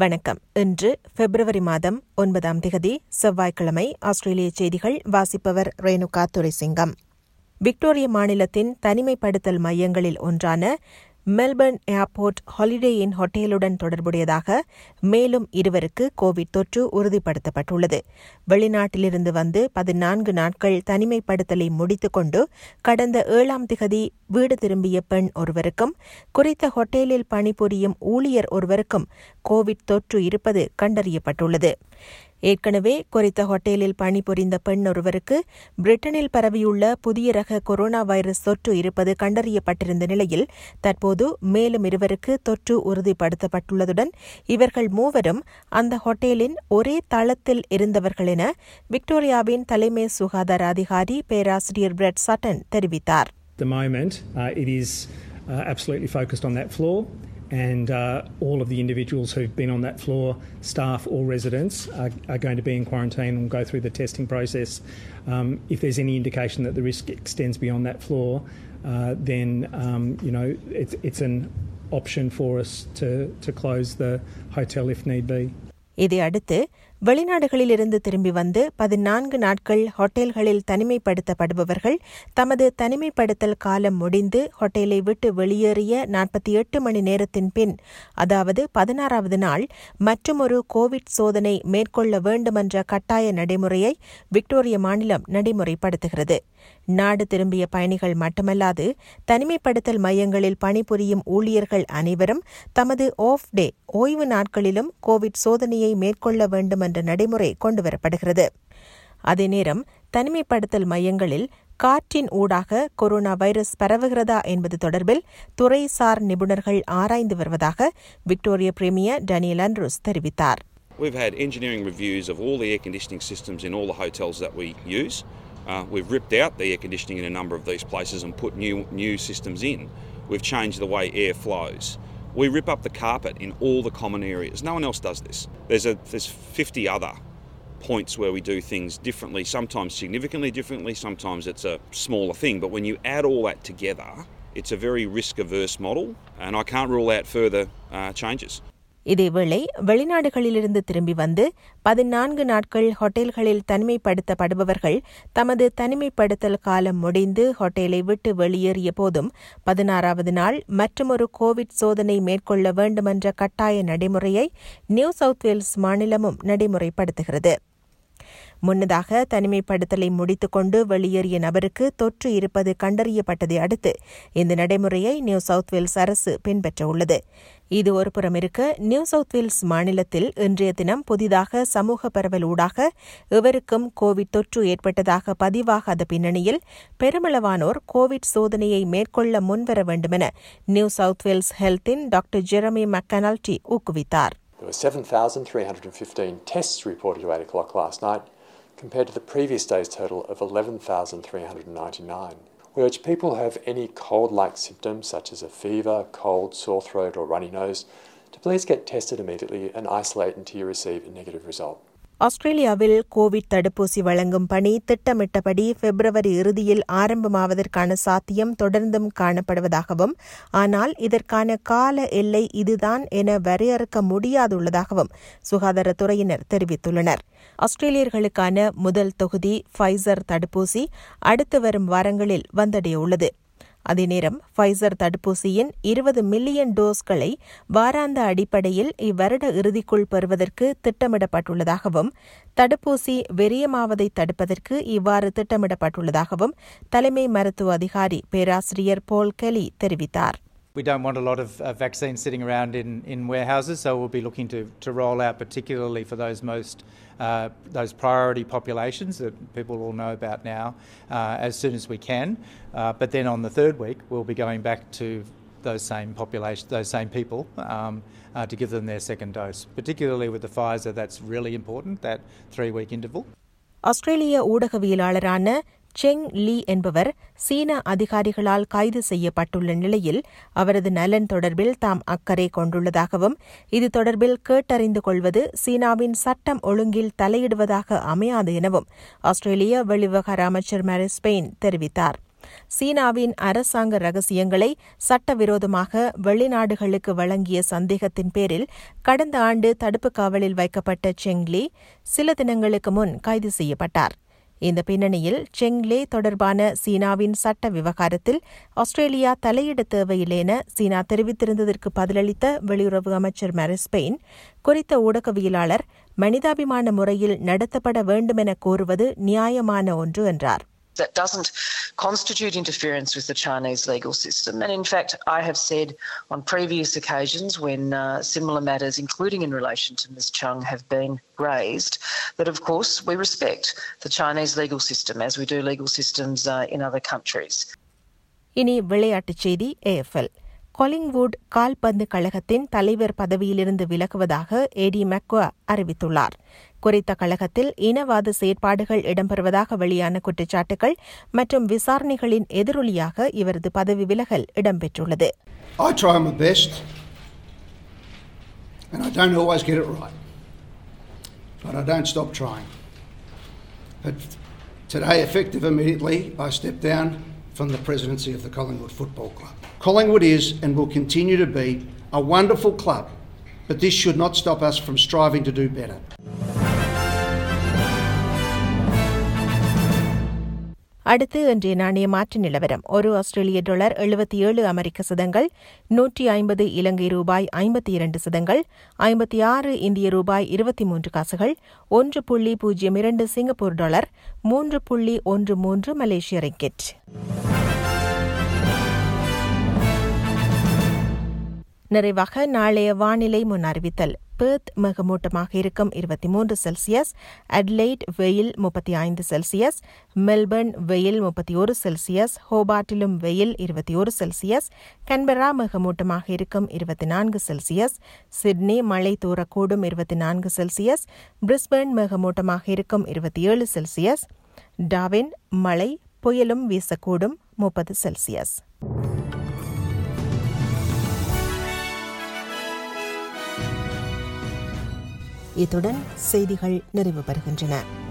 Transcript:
வணக்கம். இன்று பிப்ரவரி மாதம் 9 செவ்வாய்க்கிழமை. ஆஸ்திரேலிய செய்திகள் வாசிப்பவர் ரேணுகா துரைசிங்கம். விக்டோரிய மாநிலத்தின் தனிமைப்படுத்தல் மையங்களில் ஒன்றான மெல்பர்ன் ஏர்போர்ட் ஹாலிடே இன் ஹோட்டலுடன் தொடர்புடையதாக மேலும் 2 கோவிட் தொற்று உறுதிப்படுத்தப்பட்டுள்ளது. வெளிநாட்டிலிருந்து வந்து 14 நாட்கள் தனிமைப்படுத்தலை முடித்துக் கொண்டு கடந்த 7 வீடு திரும்பிய பெண் ஒருவருக்கும் குறித்த ஹோட்டலில் பணிபுரியும் ஊழியர் ஒருவருக்கும் கோவிட் தொற்று இருப்பது கண்டறியப்பட்டுள்ளது. ஏற்கனவே குறித்த ஹோட்டலில் பணிபுரிந்த பெண் ஒருவருக்கு பிரிட்டனில் பரவியுள்ள புதிய ரக கொரோனா வைரஸ் தொற்று இருப்பது கண்டறியப்பட்டிருந்த நிலையில் தற்போது மேலும் 2 தொற்று உறுதிப்படுத்தப்பட்டுள்ளதுடன் இவர்கள் 3 அந்த ஹோட்டலின் ஒரே தளத்தில் இருந்தவர்கள் என விக்டோரியாவின் தலைமை சுகாதார அதிகாரி பேராசிரியர் பிரெட் சட்டன் தெரிவித்தார். At the moment, it is absolutely focused on that floor. And all of the individuals who've been on that floor, staff or residents, are going to be in quarantine and go through the testing process. If there's any indication that the risk extends beyond that floor, then it's an option for us to close the hotel if need be. இதையடுத்து வெளிநாடுகளிலிருந்து திரும்பி வந்து 14 நாட்கள் ஹோட்டல்களில் தனிமைப்படுத்தப்படுபவர்கள் தமது தனிமைப்படுத்தல் காலம் முடிந்து ஹோட்டலை விட்டு வெளியேறிய 48 மணி நேரத்தின் பின், அதாவது 16வது நாள் மற்றுமொரு கோவிட் சோதனை மேற்கொள்ள வேண்டுமென்ற கட்டாய நடைமுறையை விக்டோரிய மாநிலம் நடைமுறைப்படுத்துகிறது. நாடு திரும்பிய பயணிகள் மட்டுமல்லாது தனிமைப்படுத்தல் மையங்களில் பணிபுரியும் ஊழியர்கள் அனைவரும் தமது ஆஃப் டே ஓய்வு நாட்களிலும் கோவிட் சோதனையை மேற்கொள்ள வேண்டும் என்ற நடைமுறை கொண்டுவரப்படுகிறது. அதே நேரம் தனிமைப்படுத்தல் மையங்களில் காற்றின் ஊடாக கொரோனா வைரஸ் பரவுகிறதா என்பது தொடர்பில் துறைசார் நிபுணர்கள் ஆராய்ந்து வருவதாக விக்டோரிய பிரீமியர் டேனியல் ஆண்ட்ரூஸ் தெரிவித்தார். We've had engineering reviews of all the air conditioning systems in all the hotels that we use. We've ripped out the air conditioning in a number of these places and put new systems in. We've changed the way air flows. We rip up the carpet in all the common areas. No one else does this. There's 50 other points where we do things differently, sometimes significantly differently, sometimes it's a smaller thing. But when you add all that together, it's a very risk-averse model, and I can't rule out further changes. இதேவேளை வெளிநாடுகளிலிருந்து திரும்பி வந்து 14 நாட்கள் ஹோட்டல்களில் தனிமைப்படுத்தப்படுபவர்கள் தமது தனிமைப்படுத்தல் காலம் முடிந்து ஹோட்டலை விட்டு வெளியேறிய போதும் 16வது நாள் மற்றுமொரு கோவிட் சோதனை மேற்கொள்ள வேண்டுமென்ற கட்டாய நடைமுறையை நியூ சவுத் வேல்ஸ் மாநிலமும் நடைமுறைப்படுத்துகிறது. முன்னதாக தனிமைப்படுத்தலை முடித்துக் கொண்டு வெளியேறிய நபருக்கு தொற்று இருப்பது கண்டறியப்பட்டதை அடுத்து இந்த நடைமுறையை நியூ சவுத் வேல்ஸ் அரசு பின்பற்றவுள்ளது. இது ஒருபுறம் இருக்க, நியூ சவுத் வேல்ஸ் மாநிலத்தில் இன்றைய தினம் புதிதாக சமூக பரவல் ஊடாக எவருக்கும் கோவிட் தொற்று ஏற்பட்டதாக பதிவாகாத பின்னணியில் பெருமளவானோர் கோவிட் சோதனையை மேற்கொள்ள முன்வர வேண்டுமென நியூ சவுத் வேல்ஸ் ஹெல்த்தின் டாக்டர் ஜெரமி மக்கனால்டி ஊக்குவித்தார். There were 7,315 tests reported at 8 o'clock last night, compared to the previous day's total of 11,399. We urge people who have any cold-like symptoms, such as a fever, cold, sore throat or runny nose, to please get tested immediately and isolate until you receive a negative result. ஆஸ்திரேலியாவில் Covid தடுப்பூசி வழங்கும் பணி திட்டமிட்டபடி பிப்ரவரி இறுதியில் ஆரம்பமாவதற்கான சாத்தியம் தொடர்ந்தும் காணப்படுவதாகவும், ஆனால் இதற்கான கால எல்லை இதுதான் என வரையறுக்க முடியாதுள்ளதாகவும் சுகாதாரத்துறையினர் தெரிவித்துள்ளனர். ஆஸ்திரேலியர்களுக்கான முதல் தொகுதி ஃபைசர் தடுப்பூசி அடுத்து வரும் வாரங்களில் வந்தடையவுள்ளது. அதே நேரம் ஃபைசர் தடுப்பூசியின் 20 மில்லியன் டோஸ்களை வாராந்த அடிப்படையில் இவ்வருட இறுதிக்குள் பெறுவதற்கு திட்டமிடப்பட்டுள்ளதாகவும், தடுப்பூசி வெறியமாவதை தடுப்பதற்கு இவ்வாறு திட்டமிடப்பட்டுள்ளதாகவும் தலைமை மருத்துவ அதிகாரி பேராசிரியர் பால் கெலி தெரிவித்தார். We don't want a lot of vaccines sitting around in warehouses, so we'll be looking to roll out particularly for those priority populations that people will know about now as soon as we can. But then on the third week, we'll be going back to those same people to give them their second dose. Particularly with the Pfizer, that's really important, that 3-week interval. ஆஸ்திரேலிய ஊடகவியலாளரான Cheng Lei என்பவர் சீன அதிகாரிகளால் கைது செய்யப்பட்டுள்ள நிலையில் அவரது நலன் தொடர்பில் தாம் அக்கறை கொண்டுள்ளதாகவும், இது தொடர்பில் கேட்டறிந்து கொள்வது சீனாவின் சட்டம் ஒழுங்கில் தலையிடுவதாக அமையாது எனவும் ஆஸ்திரேலிய வெளிவிவகார அமைச்சர் மேரிஸ் பெயின் தெரிவித்தார். சீனாவின் அரசாங்க ரகசியங்களை சட்டவிரோதமாக வெளிநாடுகளுக்கு வழங்கிய சந்தேகத்தின் பேரில் கடந்த ஆண்டு தடுப்பு காவலில் வைக்கப்பட்ட செங் லீ சில தினங்களுக்கு முன் கைது செய்யப்பட்டார். இந்த பின்னணியில் செங் லீ தொடர்பான சீனாவின் சட்ட விவகாரத்தில் ஆஸ்திரேலியா தலையிட தேவையில்லை என சீனா தெரிவித்திருந்ததற்கு பதிலளித்த வெளியுறவு அமைச்சர் மாரிஸ் பெயின், குறித்த ஊடகவியலாளர் மனிதாபிமான முறையில் நடத்தப்பட வேண்டுமென கோருவது நியாயமான ஒன்று என்றார். That doesn't constitute interference with the Chinese legal system. And in fact, I have said on previous occasions when similar matters, including in relation to Ms. Chung, have been raised, that of course we respect the Chinese legal system as we do legal systems in other countries. இனி விளையாட்டுச் செய்தி. AFL கொலிங்வுட் கால்பந்து கழகத்தின் தலைவர் பதவியிலிருந்து விலகுவதாக ஏடி மெக்வா அறிவித்துள்ளார். குறித்த கழகத்தில் இனவாத செயற்பாடுகள் இடம்பெறுவதாக வெளியான குற்றச்சாட்டுகள் மற்றும் விசாரணைகளின் எதிரொலியாக இவரது பதவி விலகல் இடம்பெற்றுள்ளது. I try my best and I don't always get it right, but I don't stop trying. But today, effective immediately, I step down from the presidency of the Collingwood Football Club. Collingwood is and will continue to be a wonderful club, but this should not stop us from striving to do better. அடுத்து இன்றைய நாணய மாற்று நிலவரம். ஒரு ஆஸ்திரேலிய dollar 77 அமெரிக்க சதங்கள், 150 இலங்கை ரூபாய் 52 சதங்கள், 56 இந்திய ரூபாய் 23 காசுகள், 1.02 சிங்கப்பூர் டாலர், 3.13 மலேசிய ரிங்கிட். நிறைவாக நாளைய வானிலை முன் அறிவித்தல். பெர்த் மிகமூட்டமாக இருக்கும் 23 செல்சியஸ், அட்லைட் வெயில் 35 செல்சியஸ், மெல்பர்ன் வெயில் 31 செல்சியஸ், ஹோபார்ட்டிலும் வெயில் 21 செல்சியஸ், கன்பரா மிகமூட்டமாக இருக்கும் 24 செல்சியஸ், சிட்னி மழை தூரக்கூடும் 24 செல்சியஸ், பிரிஸ்பேர்ன் மிகமூட்டமாக இருக்கும் 27 செல்சியஸ், டார்வின் மழை புயலும் வீசக்கூடும் 30 செல்சியஸ். இத்துடன் செய்திகள் நிறைவு பெறுகின்றன.